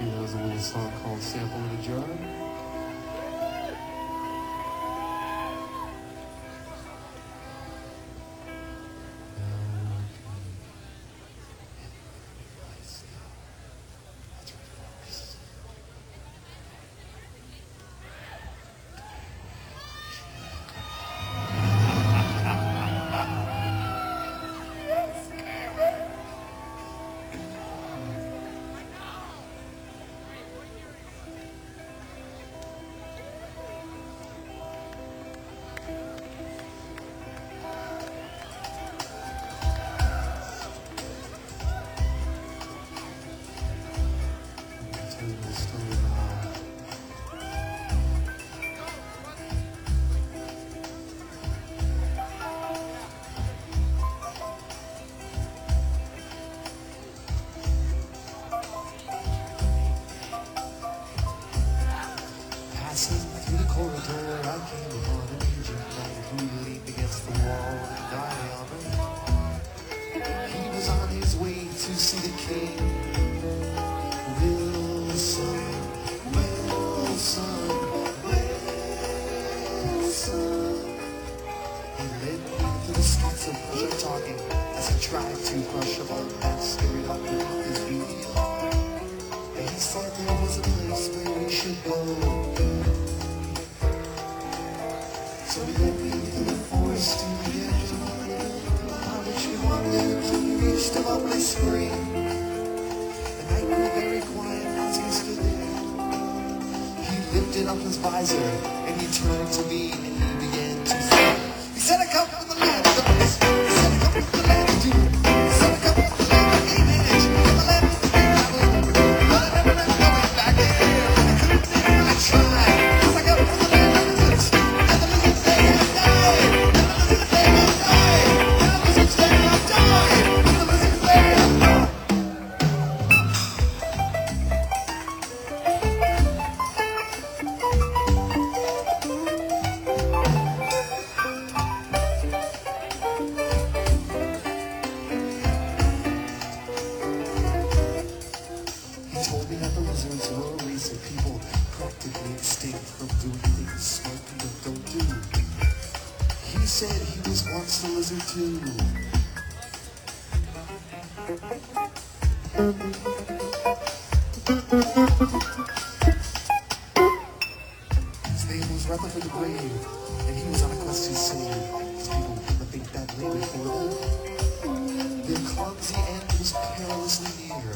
He has a little song called Sample in a Jar. Passing through the corridor, I came upon an aging man who leaned against the wall and died on it. He was on his way to see the king. Wilson, Wilson, Wilson. He led me through the streets of Prussia talking as he tried to crush a bone that scurried up with his beauty. And he said there was a place where we should go. So we led me through the forest to the edge of the hill, by which we wandered till we reached a lovely spring. The night grew very quiet as he stood there. He lifted up his visor and he turned to me and he began to sing. He said, I come from the land of darkness. He said, I come from the land of doom. He said, I come from the land of Canaanite, and the land of the big Babylon. But I never meant going back there. I couldn't think I tried, 'cause I come from the land of lizards. And the lizards they have died. And the lizards they have died. And the lizards they have died. And the lizards they have died. He told me that the lizards were a race of people practically extinct from doing things smart people don't do. He said he was once a lizard too. His name was Rutherford the Brave, and he was on a quest to save his people from the big bad lay before them. Their clumsy end was perilously near.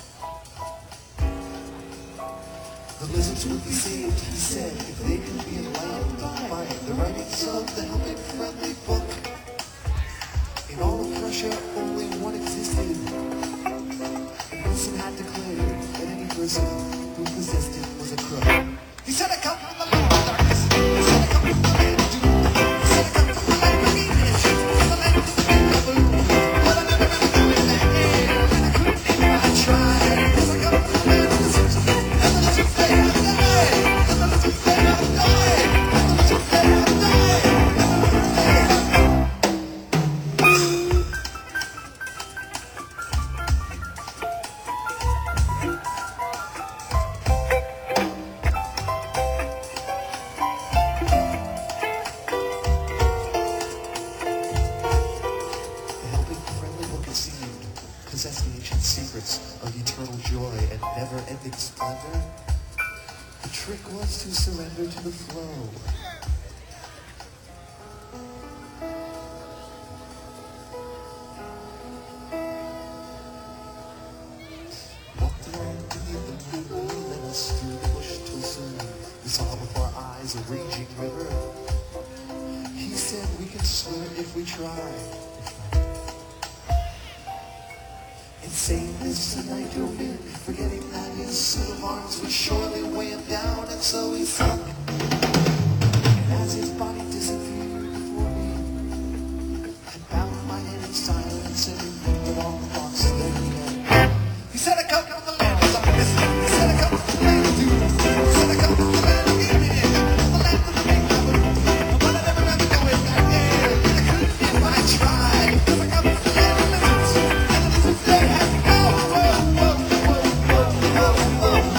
The lizards would be saved, he said, if they could be enlightened by the writings of the Helping Friendly book. In all of Prussia, only one existed. And Wilson had declared that any person who possessed it was a crook. He said, I come from the land of darkness. He said, I come from the land of doom. He said, I come from the land of Enish, and the land of the big baboon. But I never meant going back there, and I couldn't if I tried, 'cause I come from the land of lizards. And the lizards they have died. And the lizards they have died. And the lizards they have died. And the lizards they have died. The Helping Friendly book, it seemed, possessed the ancient secrets of eternal joy and never-ending splendor. The trick was to surrender to the flow. Walked along beneath the moon, led us through the bush till soon we saw before our eyes a raging river. He said we can swim if we try. And saying this tonight to him, forgetting that his suit of arms would surely weigh him down, and so he sunk. And as his body disappeared before me, I bowed my head in silence and remembered all the thoughts that he had. He said, I come from the land of darkness. He said, I come from the land of doom. He said, I come from the land of Eden, and the land of the big Babylon. But I never meant going back there, and I couldn't if I tried, 'cause I come from the land of lizards. And the lizards they have died. Whoa, whoa, whoa, whoa, whoa, whoa.